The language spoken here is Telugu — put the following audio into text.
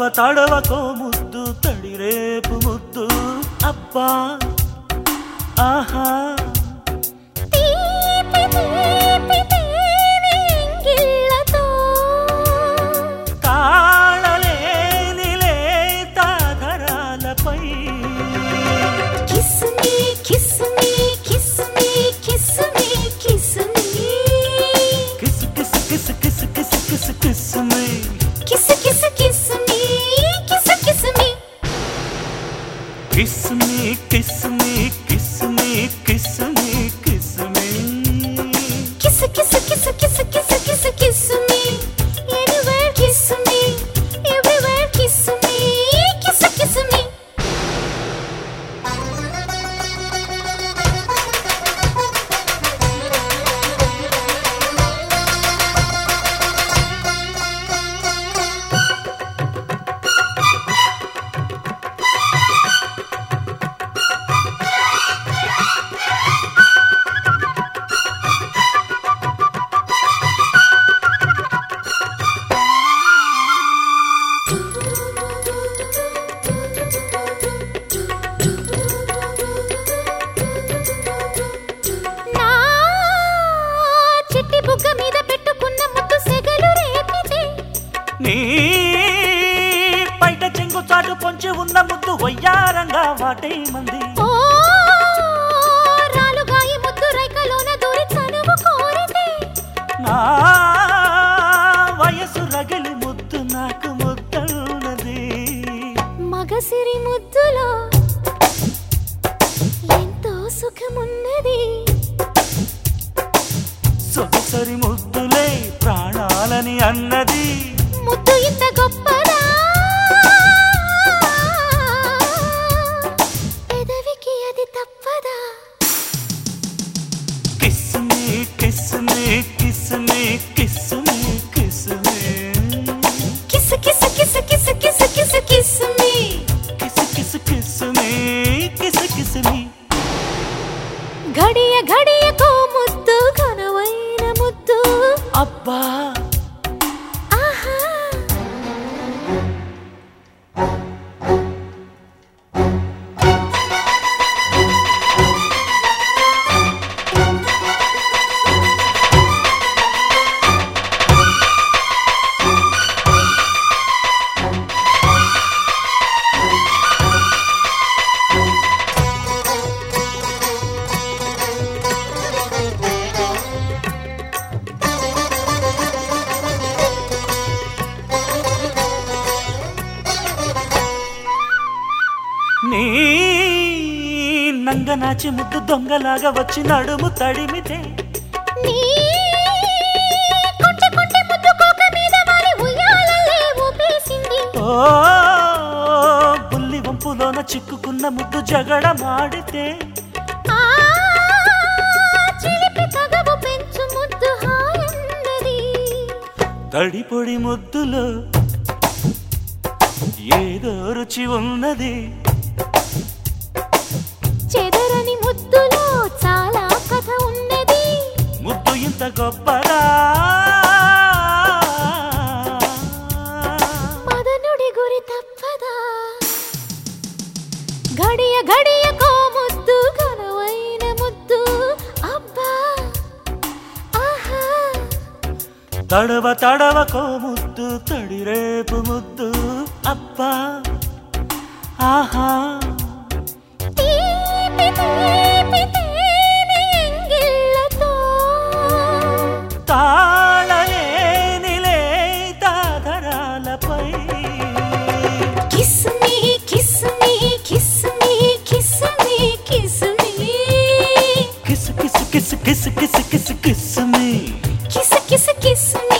తడవకో ముద్దు తడి రేపు ముద్దు అబ్బా ఆహా తీపి తీపి తేనె ఎంగిళ్ళతో తాళలేని లేత ధరాలపై kiss me kiss me kiss me kiss me kiss me kiss kiss kiss kiss kiss kiss kiss me kiss kiss kiss me kiss kiss me kiss me kiss me kiss me kiss me kiss me kiss kiss kiss kiss kiss kiss kiss me anywhere kiss me everywhere kiss me kiss kiss me నా చిట్టి బుగ్గ మీద పెట్టుకున్న ముద్దు సెగలు రేపితే నీ బయట చెంగు చాటు పొంచి ఉన్న ముద్దు వయ్యారంగా వాటే మంది ఓ రాలుగాయి ముద్దు రైకలోన దూరి చనువు కోరితే నా వయసు రగిలి ముద్దు నాకు ముద్దన్నది మగసిరి ముద్దులో ఎంతో సుఖమున్నది సొగసరి ముద్దులే ప్రాణాలని అన్నది ముద్దు ఇంత గొప్పదా పెదవికి అది తప్పదా kiss me kiss me kiss me kiss me kiss me kiss kiss kiss kiss kiss kiss kiss me kiss kiss kiss me kiss kiss me ఘడియ ఘడియకో ముద్దు ఘనమైన ముద్దు అబ్బా ఆహా నీ నంగనాచి ముద్దు దొంగలాగా వచ్చి నడుము తడిమితే నీ కొంటె కొంటె ముద్దు కోక మీద వాలి ఉయ్యాలలే ఊపేసింది ఓ బుల్లి వంపులోన చిక్కుకున్న ముద్దు జగడమాడితే ఆ చిలిపి తగవు పెంచు ముద్దు హాయన్నది తడి పొడి ముద్దులో ఏదో రుచి ఉన్నది చెదరని ముద్దులో చాలా కథ ఉన్నది ముద్దు ఇంత గొప్పదా మదనుడి గురి తప్పదా ఘడియ ఘడియకో ముద్దు ఘనమైన ముద్దు అబ్బా ఆహా తడవ తడవకో ముద్దు తడి రేపు ముద్దు అబ్బా ఆహా తీపి తీపి తేనె ఎంగిళ్ళతో తాళలేని లేత ధరాలపై kiss me kiss me kiss me kiss me kiss me kiss kiss kiss kiss kiss kiss kiss me kiss kiss kiss మీ